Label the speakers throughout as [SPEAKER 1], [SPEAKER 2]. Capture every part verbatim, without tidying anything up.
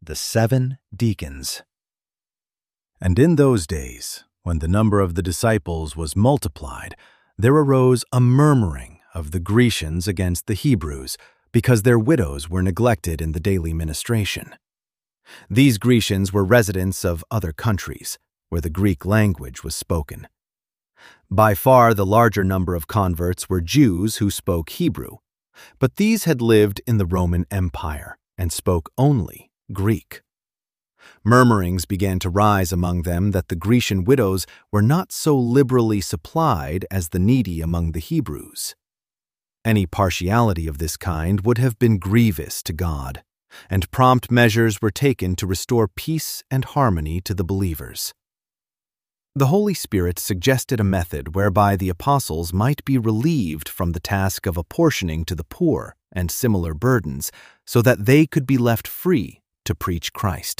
[SPEAKER 1] The Seven Deacons. And in those days, when the number of the disciples was multiplied, there arose a murmuring of the Grecians against the Hebrews, because their widows were neglected in the daily ministration. These Grecians were residents of other countries, where the Greek language was spoken. By far the larger number of converts were Jews who spoke Hebrew, but these had lived in the Roman Empire and spoke only Greek. Murmurings began to rise among them that the Grecian widows were not so liberally supplied as the needy among the Hebrews. Any partiality of this kind would have been grievous to God, and prompt measures were taken to restore peace and harmony to the believers. The Holy Spirit suggested a method whereby the apostles might be relieved from the task of apportioning to the poor and similar burdens, so that they could be left free to preach Christ.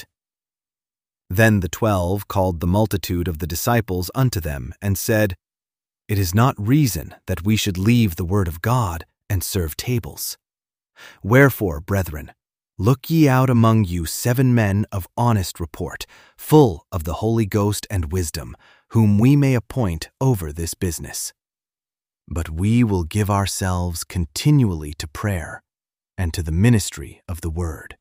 [SPEAKER 1] Then the twelve called the multitude of the disciples unto them, and said, It is not reason that we should leave the word of God and serve tables. Wherefore, brethren, look ye out among you seven men of honest report, full of the Holy Ghost and wisdom, whom we may appoint over this business. But we will give ourselves continually to prayer and to the ministry of the word.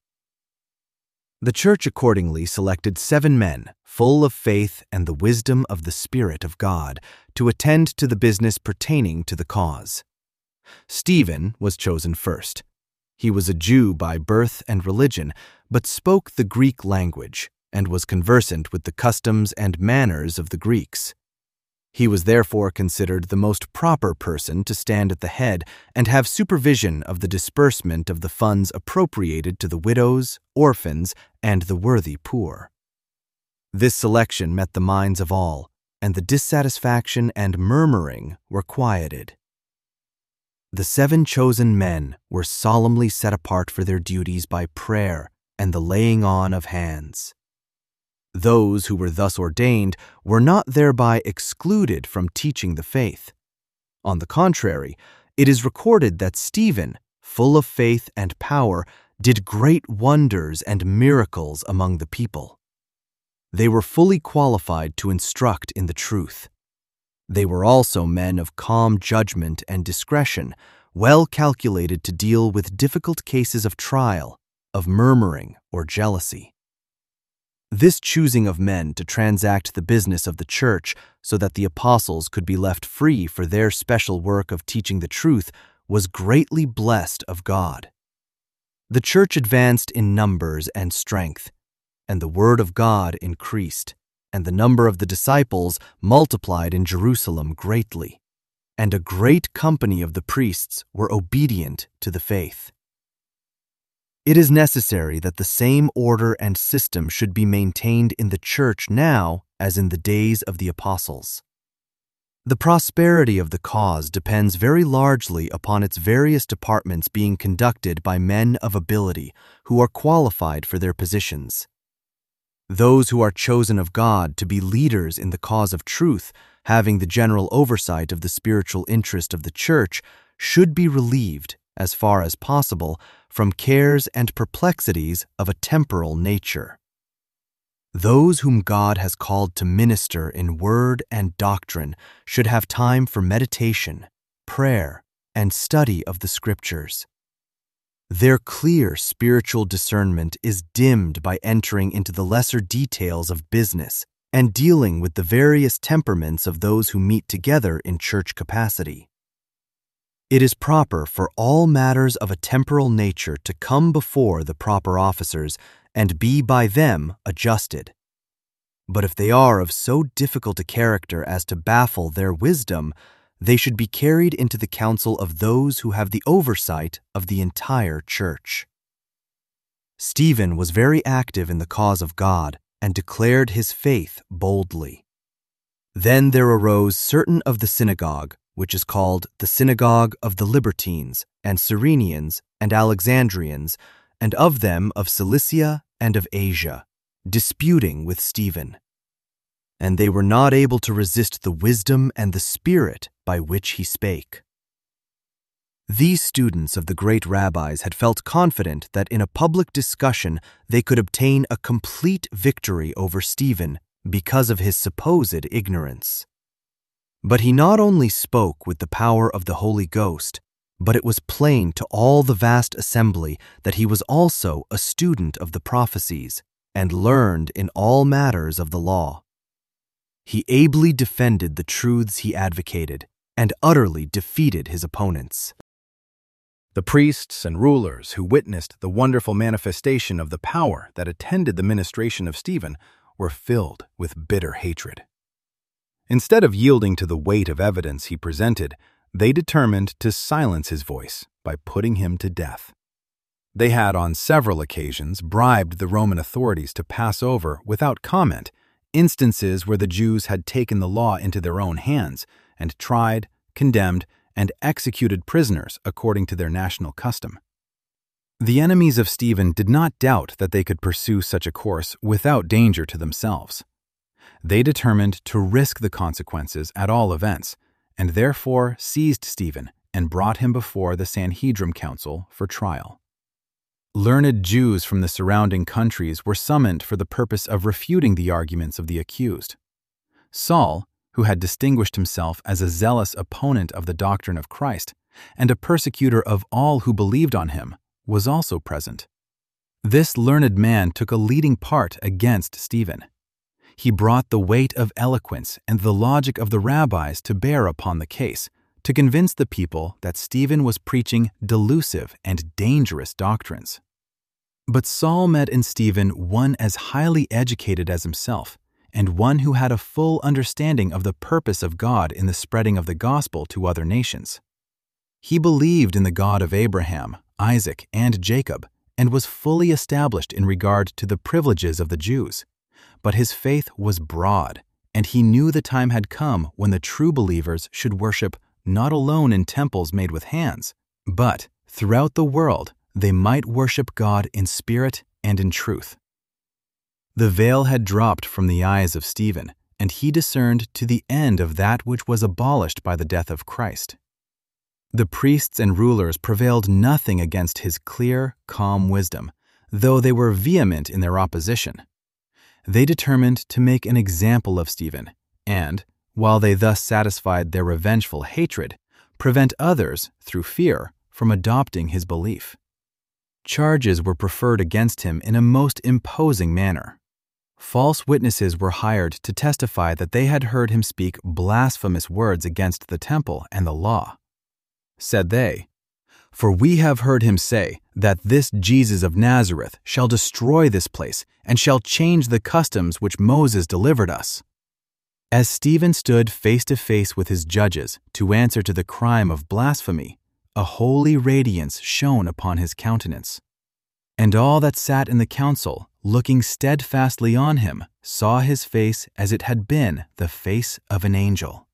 [SPEAKER 1] The church accordingly selected seven men, full of faith and the wisdom of the Spirit of God, to attend to the business pertaining to the cause. Stephen was chosen first. He was a Jew by birth and religion, but spoke the Greek language and was conversant with the customs and manners of the Greeks. He was therefore considered the most proper person to stand at the head and have supervision of the disbursement of the funds appropriated to the widows, orphans, and the worthy poor. This selection met the minds of all, and the dissatisfaction and murmuring were quieted. The seven chosen men were solemnly set apart for their duties by prayer and the laying on of hands. Those who were thus ordained were not thereby excluded from teaching the faith. On the contrary, it is recorded that Stephen, full of faith and power, did great wonders and miracles among the people. They were fully qualified to instruct in the truth. They were also men of calm judgment and discretion, well calculated to deal with difficult cases of trial, of murmuring or jealousy. This choosing of men to transact the business of the church so that the apostles could be left free for their special work of teaching the truth was greatly blessed of God. The church advanced in numbers and strength, and the word of God increased, and the number of the disciples multiplied in Jerusalem greatly, and a great company of the priests were obedient to the faith. It is necessary that the same order and system should be maintained in the church now as in the days of the apostles. The prosperity of the cause depends very largely upon its various departments being conducted by men of ability who are qualified for their positions. Those who are chosen of God to be leaders in the cause of truth, having the general oversight of the spiritual interest of the church, should be relieved, as far as possible, from cares and perplexities of a temporal nature. Those whom God has called to minister in word and doctrine should have time for meditation, prayer, and study of the Scriptures. Their clear spiritual discernment is dimmed by entering into the lesser details of business and dealing with the various temperaments of those who meet together in church capacity. It is proper for all matters of a temporal nature to come before the proper officers and be by them adjusted. But if they are of so difficult a character as to baffle their wisdom, they should be carried into the council of those who have the oversight of the entire church. Stephen was very active in the cause of God and declared his faith boldly. Then there arose certain of the synagogue, which is called the synagogue of the Libertines, and Cyrenians, and Alexandrians, and of them of Cilicia and of Asia, disputing with Stephen. And they were not able to resist the wisdom and the spirit by which he spake. These students of the great rabbis had felt confident that in a public discussion they could obtain a complete victory over Stephen because of his supposed ignorance. But he not only spoke with the power of the Holy Ghost, but it was plain to all the vast assembly that he was also a student of the prophecies and learned in all matters of the law. He ably defended the truths he advocated and utterly defeated his opponents. The priests and rulers who witnessed the wonderful manifestation of the power that attended the ministration of Stephen were filled with bitter hatred. Instead of yielding to the weight of evidence he presented, they determined to silence his voice by putting him to death. They had on several occasions bribed the Roman authorities to pass over, without comment, instances where the Jews had taken the law into their own hands and tried, condemned, and executed prisoners according to their national custom. The enemies of Stephen did not doubt that they could pursue such a course without danger to themselves. They determined to risk the consequences at all events, and therefore seized Stephen and brought him before the Sanhedrin Council for trial. Learned Jews from the surrounding countries were summoned for the purpose of refuting the arguments of the accused. Saul, who had distinguished himself as a zealous opponent of the doctrine of Christ and a persecutor of all who believed on him, was also present. This learned man took a leading part against Stephen. He brought the weight of eloquence and the logic of the rabbis to bear upon the case, to convince the people that Stephen was preaching delusive and dangerous doctrines. But Saul met in Stephen one as highly educated as himself, and one who had a full understanding of the purpose of God in the spreading of the gospel to other nations. He believed in the God of Abraham, Isaac, and Jacob, and was fully established in regard to the privileges of the Jews. But his faith was broad, and he knew the time had come when the true believers should worship not alone in temples made with hands, but throughout the world they might worship God in spirit and in truth. The veil had dropped from the eyes of Stephen, and he discerned to the end of that which was abolished by the death of Christ. The priests and rulers prevailed nothing against his clear, calm wisdom, though they were vehement in their opposition. They determined to make an example of Stephen, and, while they thus satisfied their revengeful hatred, prevent others, through fear, from adopting his belief. Charges were preferred against him in a most imposing manner. False witnesses were hired to testify that they had heard him speak blasphemous words against the temple and the law. Said they, "For we have heard him say that this Jesus of Nazareth shall destroy this place and shall change the customs which Moses delivered us." As Stephen stood face to face with his judges to answer to the crime of blasphemy, a holy radiance shone upon his countenance. And all that sat in the council, looking steadfastly on him, saw his face as it had been the face of an angel.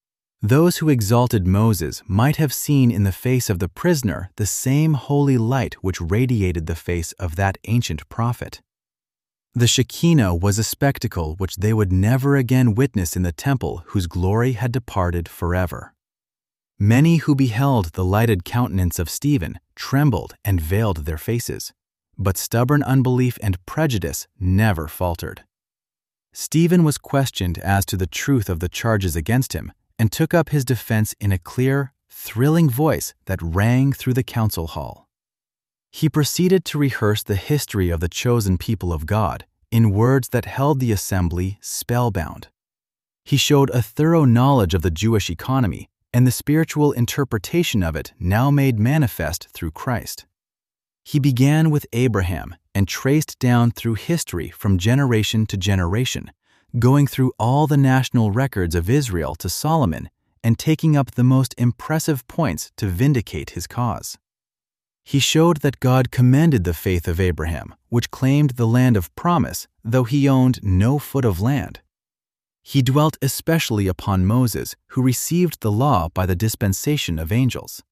[SPEAKER 1] Those who exalted Moses might have seen in the face of the prisoner the same holy light which radiated the face of that ancient prophet. The Shekinah was a spectacle which they would never again witness in the temple whose glory had departed forever. Many who beheld the lighted countenance of Stephen trembled and veiled their faces, but stubborn unbelief and prejudice never faltered. Stephen was questioned as to the truth of the charges against him and took up his defense in a clear, thrilling voice that rang through the council hall. He proceeded to rehearse the history of the chosen people of God in words that held the assembly spellbound. He showed a thorough knowledge of the Jewish economy and the spiritual interpretation of it now made manifest through Christ. He began with Abraham and traced down through history from generation to generation, going through all the national records of Israel to Solomon and taking up the most impressive points to vindicate his cause. He showed that God commended the faith of Abraham, which claimed the land of promise, though he owned no foot of land. He dwelt especially upon Moses, who received the law by the dispensation of angels.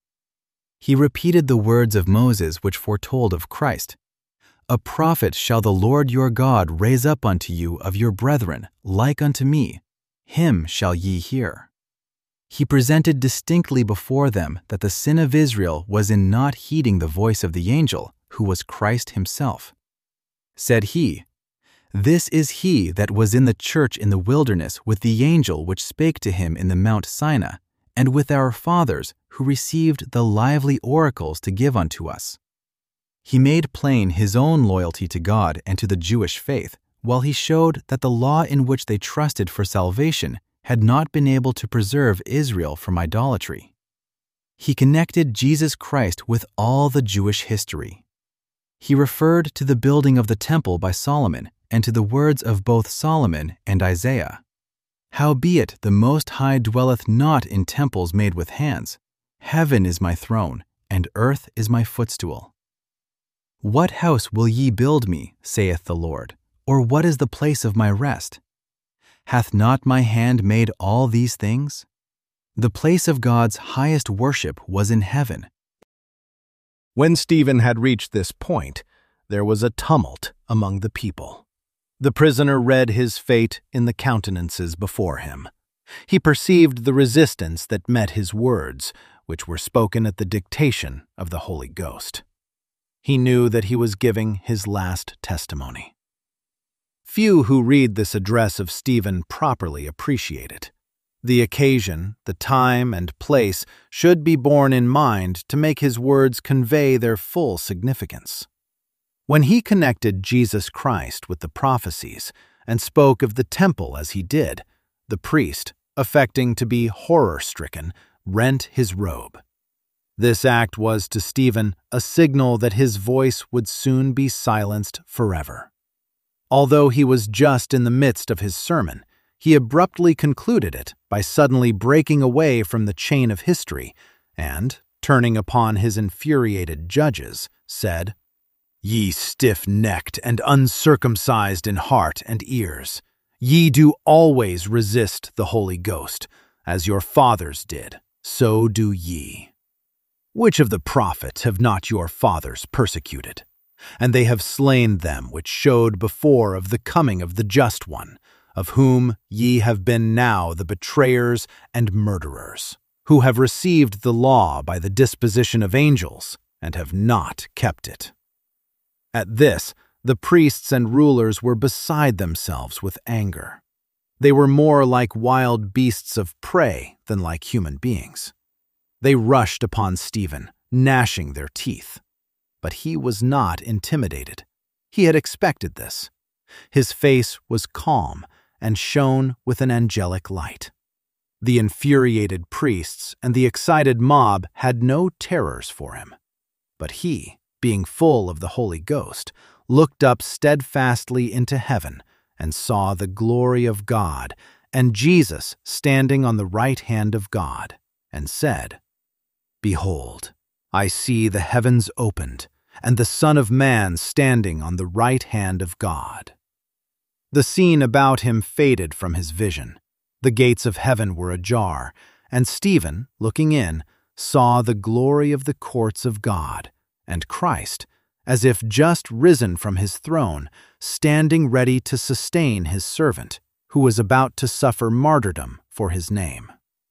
[SPEAKER 1] He repeated the words of Moses which foretold of Christ. "A prophet shall the Lord your God raise up unto you of your brethren, like unto me. Him shall ye hear." He presented distinctly before them that the sin of Israel was in not heeding the voice of the angel, who was Christ himself. Said he, "This is he that was in the church in the wilderness with the angel which spake to him in the Mount Sinai, and with our fathers, who received the lively oracles to give unto us." He made plain his own loyalty to God and to the Jewish faith, while he showed that the law in which they trusted for salvation had not been able to preserve Israel from idolatry. He connected Jesus Christ with all the Jewish history. He referred to the building of the temple by Solomon and to the words of both Solomon and Isaiah. "Howbeit the Most High dwelleth not in temples made with hands. Heaven is my throne, and earth is my footstool. What house will ye build me, saith the Lord, or what is the place of my rest? Hath not my hand made all these things?" The place of God's highest worship was in heaven. When Stephen had reached this point, there was a tumult among the people. The prisoner read his fate in the countenances before him. He perceived the resistance that met his words, which were spoken at the dictation of the Holy Ghost. He knew that he was giving his last testimony. Few who read this address of Stephen properly appreciate it. The occasion, the time, and place should be borne in mind to make his words convey their full significance. When he connected Jesus Christ with the prophecies and spoke of the temple as he did, the priest, affecting to be horror-stricken, rent his robe. This act was to Stephen a signal that his voice would soon be silenced forever. Although he was just in the midst of his sermon, he abruptly concluded it by suddenly breaking away from the chain of history and, turning upon his infuriated judges, said, "Ye stiff-necked and uncircumcised in heart and ears, ye do always resist the Holy Ghost, as your fathers did, so do ye. Which of the prophets have not your fathers persecuted? And they have slain them which showed before of the coming of the Just One, of whom ye have been now the betrayers and murderers, who have received the law by the disposition of angels, and have not kept it." At this, the priests and rulers were beside themselves with anger. They were more like wild beasts of prey than like human beings. They rushed upon Stephen, gnashing their teeth. But he was not intimidated. He had expected this. His face was calm and shone with an angelic light. The infuriated priests and the excited mob had no terrors for him. But he, being full of the Holy Ghost, looked up steadfastly into heaven and saw the glory of God and Jesus standing on the right hand of God, and said, "Behold, I see the heavens opened, and the Son of Man standing on the right hand of God." The scene about him faded from his vision. The gates of heaven were ajar, and Stephen, looking in, saw the glory of the courts of God, and Christ, as if just risen from his throne, standing ready to sustain his servant, who was about to suffer martyrdom for his name.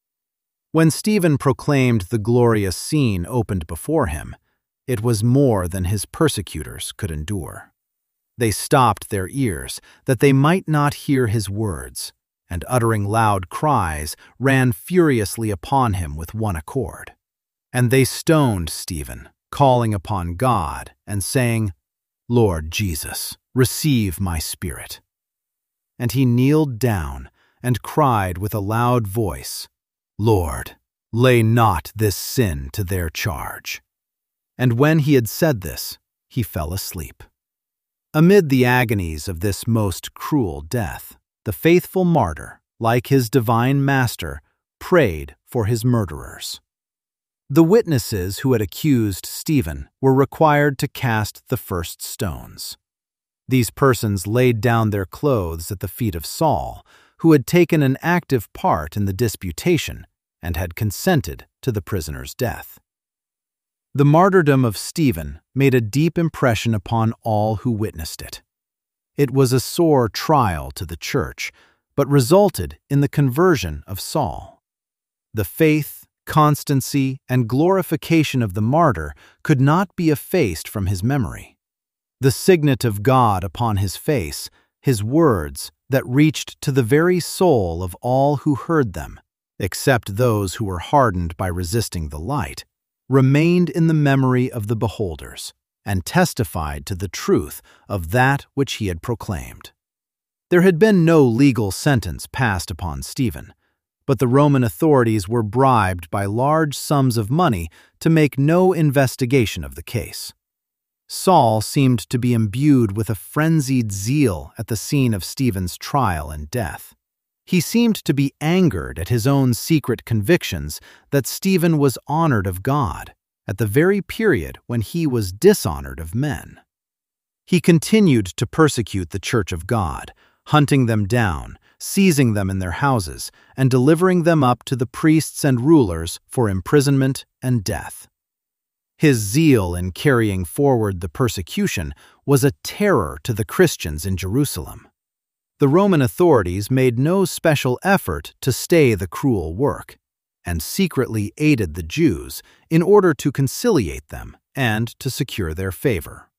[SPEAKER 1] When Stephen proclaimed the glorious scene opened before him, it was more than his persecutors could endure. They stopped their ears, that they might not hear his words, and uttering loud cries, ran furiously upon him with one accord. And they stoned Stephen, calling upon God, and saying, "Lord Jesus, receive my spirit." And he kneeled down, and cried with a loud voice, "Lord, lay not this sin to their charge." And when he had said this, he fell asleep. Amid the agonies of this most cruel death, the faithful martyr, like his divine master, prayed for his murderers. The witnesses who had accused Stephen were required to cast the first stones. These persons laid down their clothes at the feet of Saul, who had taken an active part in the disputation and had consented to the prisoner's death. The martyrdom of Stephen made a deep impression upon all who witnessed it. It was a sore trial to the church, but resulted in the conversion of Saul. The faith, constancy, and glorification of the martyr could not be effaced from his memory. The signet of God upon his face, his words that reached to the very soul of all who heard them, except those who were hardened by resisting the light, remained in the memory of the beholders and testified to the truth of that which he had proclaimed. There had been no legal sentence passed upon Stephen, but the Roman authorities were bribed by large sums of money to make no investigation of the case. Saul seemed to be imbued with a frenzied zeal at the scene of Stephen's trial and death. He seemed to be angered at his own secret convictions that Stephen was honored of God at the very period when he was dishonored of men. He continued to persecute the Church of God, hunting them down, seizing them in their houses, and delivering them up to the priests and rulers for imprisonment and death. His zeal in carrying forward the persecution was a terror to the Christians in Jerusalem. The Roman authorities made no special effort to stay the cruel work, and secretly aided the Jews in order to conciliate them and to secure their favor.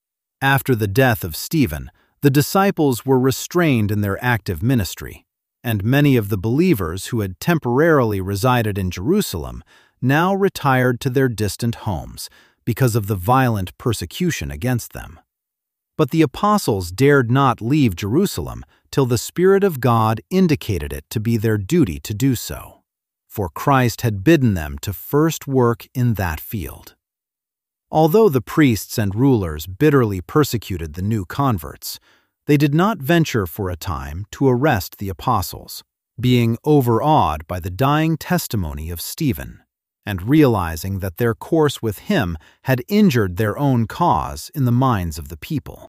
[SPEAKER 1] After the death of Stephen, the disciples were restrained in their active ministry, and many of the believers who had temporarily resided in Jerusalem now retired to their distant homes because of the violent persecution against them. But the apostles dared not leave Jerusalem till the Spirit of God indicated it to be their duty to do so, for Christ had bidden them to first work in that field. Although the priests and rulers bitterly persecuted the new converts, they did not venture for a time to arrest the apostles, being overawed by the dying testimony of Stephen, and realizing that their course with him had injured their own cause in the minds of the people.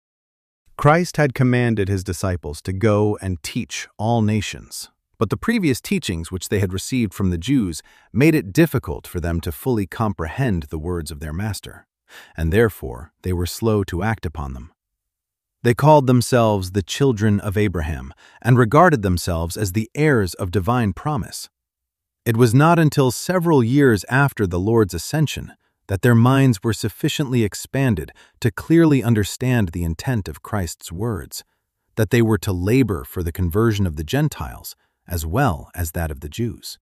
[SPEAKER 1] Christ had commanded his disciples to go and teach all nations, but the previous teachings which they had received from the Jews made it difficult for them to fully comprehend the words of their master, and therefore they were slow to act upon them. They called themselves the children of Abraham and regarded themselves as the heirs of divine promise. It was not until several years after the Lord's ascension that their minds were sufficiently expanded to clearly understand the intent of Christ's words, that they were to labor for the conversion of the Gentiles as well as that of the Jews.